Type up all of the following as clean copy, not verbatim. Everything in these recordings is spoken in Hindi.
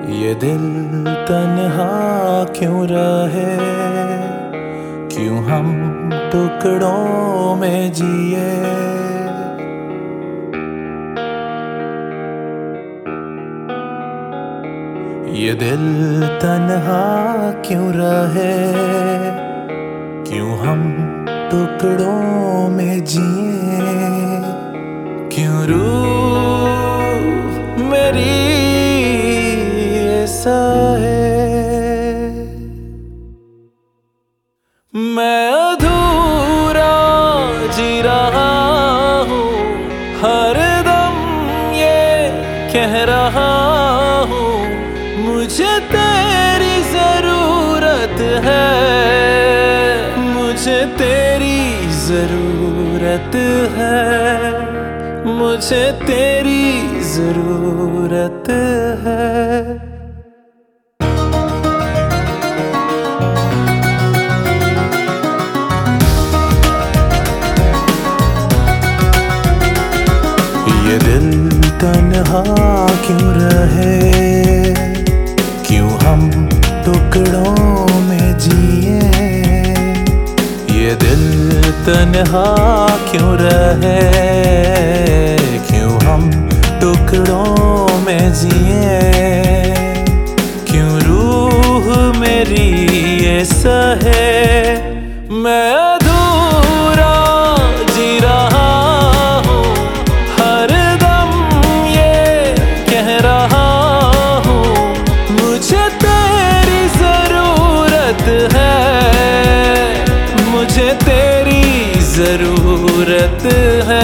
ये दिल तन्हा क्यों रहे, क्यों हम टुकड़ों में जिए। ये दिल तन्हा क्यों रहे, क्यों हम टुकड़ों में जिए। क्यों रूह मेरी ऐसा है, मैं अधूरा जी रहा हूँ, हर दम ये कह रहा हूँ, मुझे तेरी जरूरत है, मुझे तेरी जरूरत है, मुझे तेरी जरूरत है। ये दिल तन्हा क्यों रहे, क्यों हम टुकड़ों में जिए। ये दिल तन्हा क्यों रहे, क्यों हम टुकड़ों में जिए। क्यों रूह मेरी ऐसा है, मैं अधूरा जी रहा हूँ, हर दम ये कह रहा हूँ, मुझे तेरी जरूरत है, मुझे तेरी जरूरत है।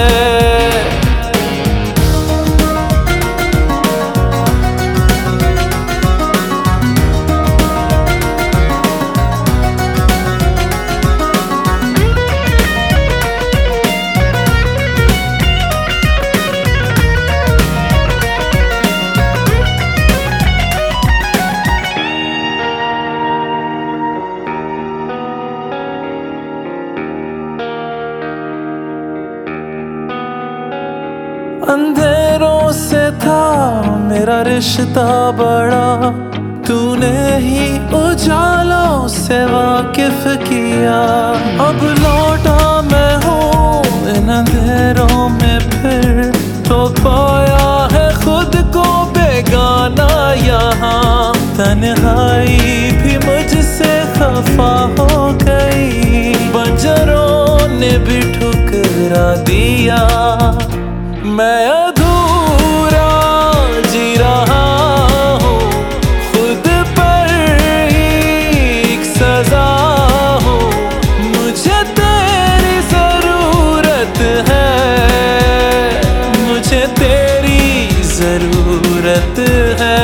अंधेरों से था मेरा रिश्ता बड़ा, तूने ही उजालों से वाकिफ किया। अब लौटा मैं हूँ इन अंधेरों में फिर, तो पाया है खुद को बेगाना यहाँ। तन्हाई भी मुझसे खफा हो गई, बंजरों ने भी ठुकरा दिया। मैं अधूरा जी रहा हूँ, खुद पर ही एक सजा हूँ, मुझे तेरी जरूरत है, मुझे तेरी जरूरत है।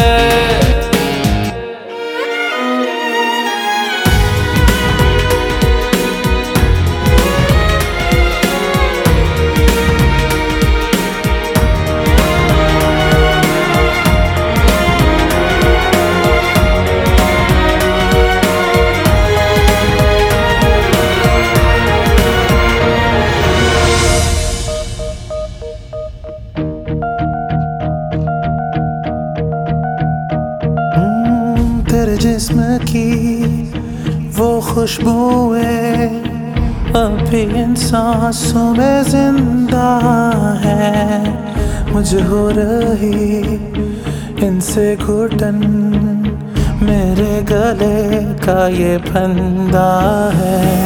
तेरे जिस्म की वो खुशबुएं अभी इन सांसों में जिंदा है। मुझे हो रही इनसे घुटन, मेरे गले का ये फंदा है।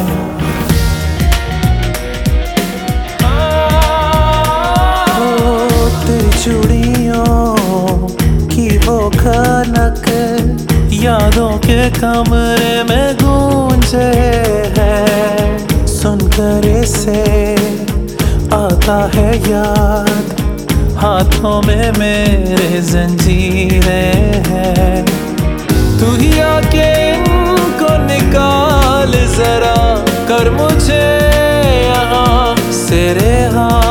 ओ तेरी चूड़ियों की वो खनक यादों के कमरे में गूंजे है। सुनकर इसे आता है याद, हाथों में मेरे जंजीरें हैं। तू ही आके इनको निकाल जरा, कर मुझे यहाँ से रिहा।